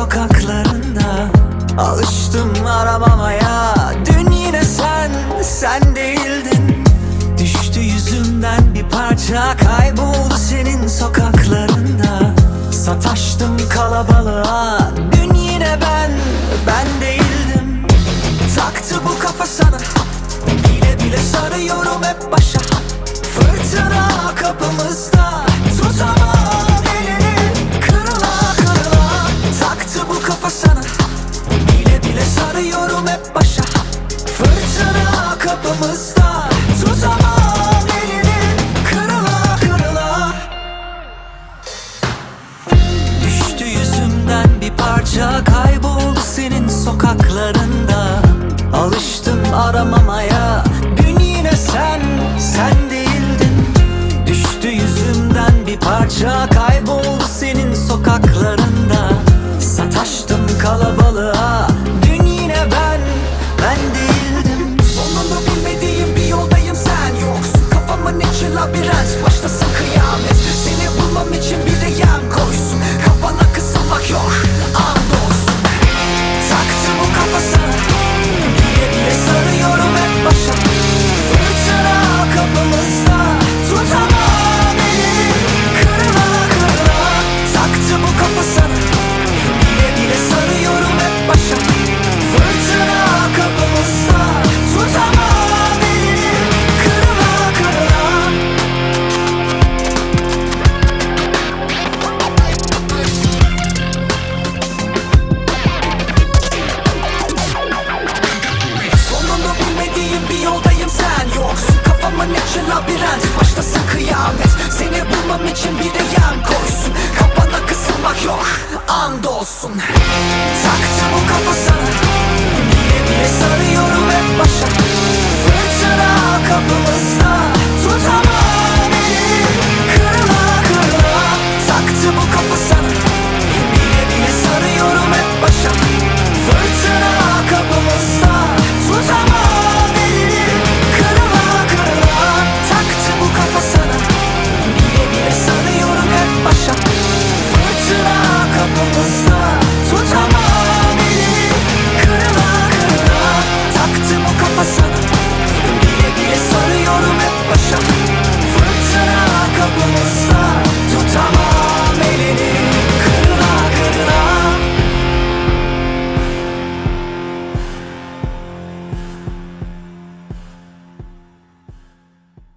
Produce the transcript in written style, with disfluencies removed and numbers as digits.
sokaklarında. Alıştım aramamaya, dün yine sen değildin. Düştü yüzümden bir parça, kayboldu senin sokaklarında. Sataştım kalabalığa, dün yine ben değildim. Taktı bu kafa sana, bile bile sarıyorum hep başa. Fırtına kapımızda, tutamam elini, kırıla kırıla. Taktı bu kafa sana, bile bile sarıyorum hep başa. Fırtına kapımızda, tutamam elini, kırıla kırıla. Düştü yüzümden bir parça, kayboldu senin sokaklarında. Alıştım aramamaya, dün yine sen değildin. Düştü yüzümden bir parça, kayboldu senin sokaklarında. Sataştım kalabalığa, dün yine ben değildim. Sonunu bilmediğim bir yoldayım, sen yoksun. Kafamın içi labirent, başlasın kıyamet. Seni bulmam için bir de yem koysun. Kafana kısılmak yok, andolsun. Taktı bu kafasına, bile bile sarıyorum hep başa. Fırtına kapımızda, tutamam elini, kırıla kırıla. Taktı bu kafasına, bile bile sarıyorum hep başa. Fırtına kapımızda, tutamam elini, kırıla kırıla. Sonunu bilmediğim bir yoldayım, sen yoksun. Kafamın içi labirent, başlasın kıyamet. Seni bulmam için bir de yem koysun. Kapana kısılmak yok, andolsun. Taktı bu kafasına,